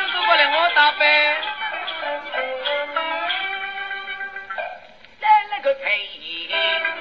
都過嚟我答唄。呢佢皮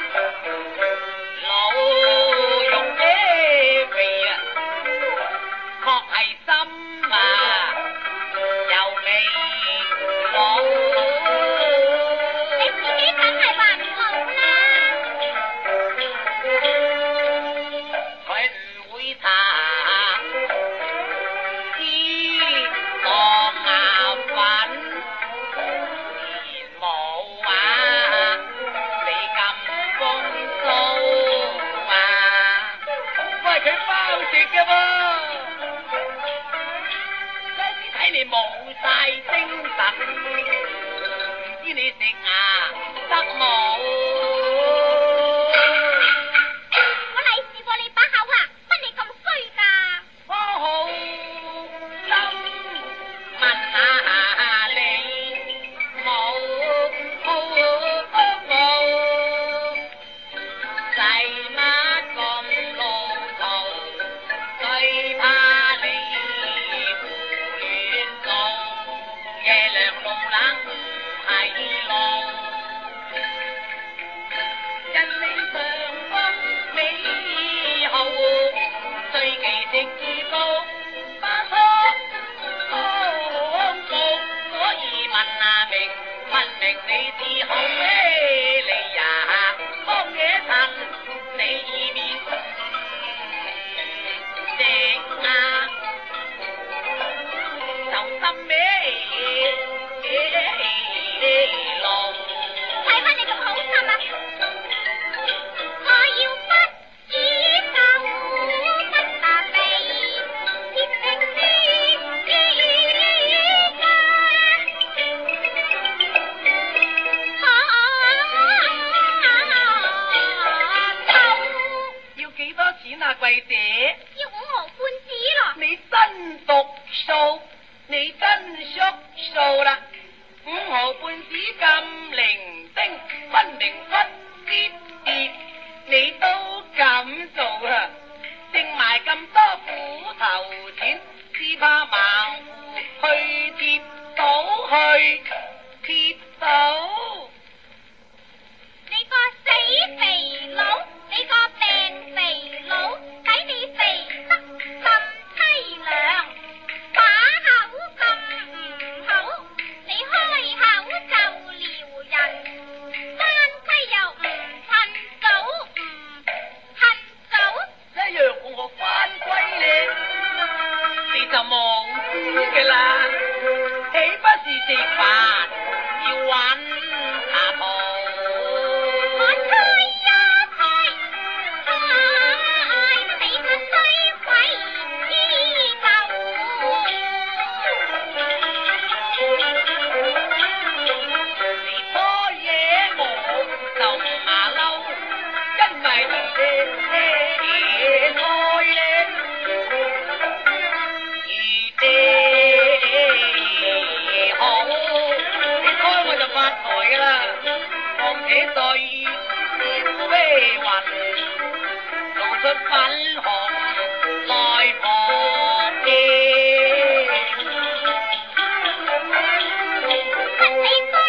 老肉呢肥啊，確係心啊又味老。 你自己梗係話唔好啦。 佢唔會查啲當牙粉，自然冇啊！你咁風騷啊！喂，佢包食嘅喎，睇你冇晒精神，唔知你食啊得冇？ 我嚟試過你把口啊，乜你咁衰㗎？ 我好心問下你冇使乜咁老土，最怕你胡亂做，夜涼路冷唔係路。人理上風美好，最忌食自高，把拖當做，所以問明，問明你至好咩？你呀幫嘢趁你以面食啊，就心咩路？ 睇返你咁好心啊！我要不煮豆不打鼻，鐵定知要幾多錢啊，貴姐？ 要5毫半紙咯。 你真讀數，你真縮數啦！5毫半紙咁零丁，分明不必跌，你都咁做啊！剩埋咁多苦頭錢，只怕盲糊去貼到去貼到。 你個死肥佬，你個病肥佬，睇你肥得咁凄涼，把口咁唔好，你開口就撩人，翻規又唔趁早，唔趁早。 一樣我翻歸咧，你就冇知嘅啦，豈不是食飯要揾茶鋪？ 我吹呀吹，你個衰鬼知道。 你拖嘢我就唔麻嬲，因為你開咧，好，你開我就發財噶啦，況且對飛雲露出粉紅來旁邊。 不理居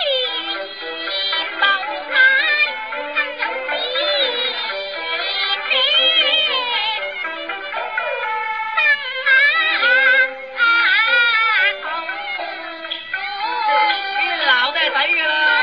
無眼，真有子呢鬧都係抵噶啦。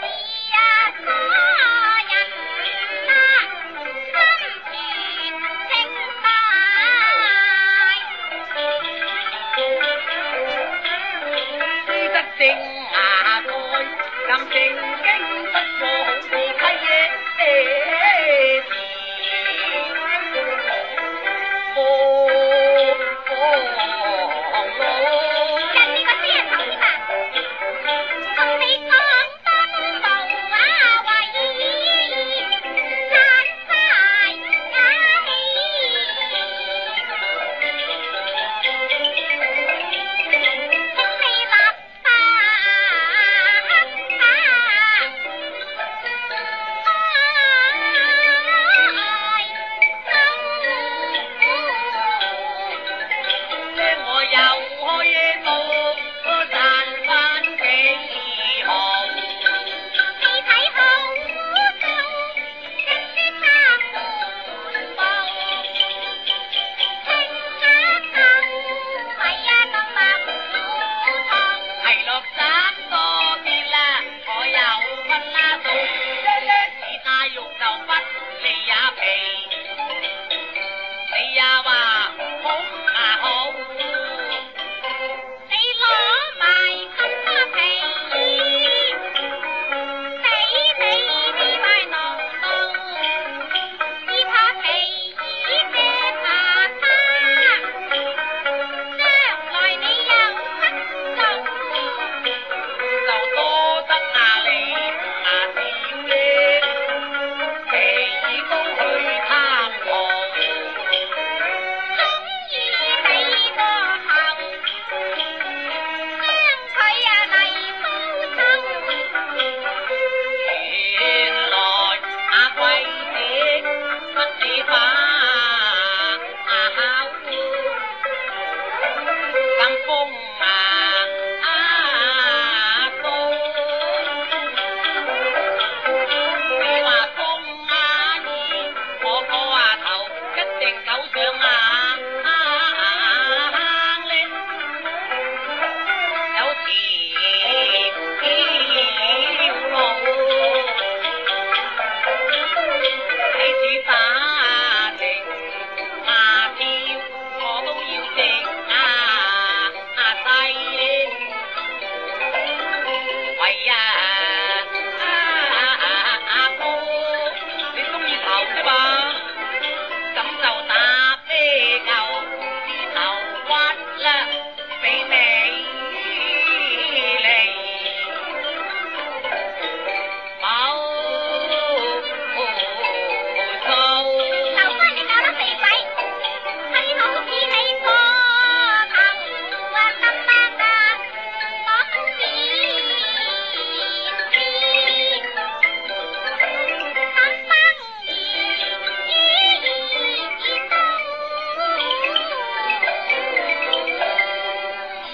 雖則正牙蓋，咁正經不過好似溪嘢字。 人哋個死人頭添啊！同你講真無謂，散晒假氣。同你立法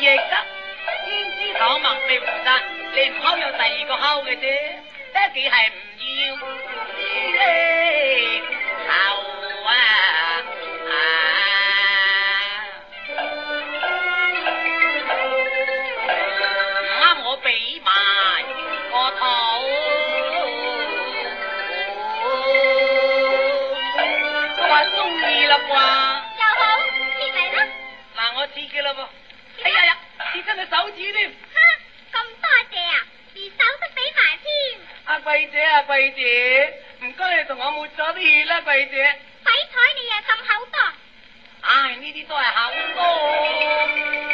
亦得，天知頭盲地負責，你唔考有第二個考嘅啫，得幾係唔要呢考啊！唔啱我俾埋個肚，我話中意啦啩。 又好，切嚟啦！ 嗱，我切嘅啦噃，哎呀呀，切親你手指添。 咁多謝啊，連手都俾埋添。 阿貴姐啊，貴姐，唔該你同我抹咗啲血啦，貴姐。 鬼睬你啊，咁口多。 唉，呢啲都係口多。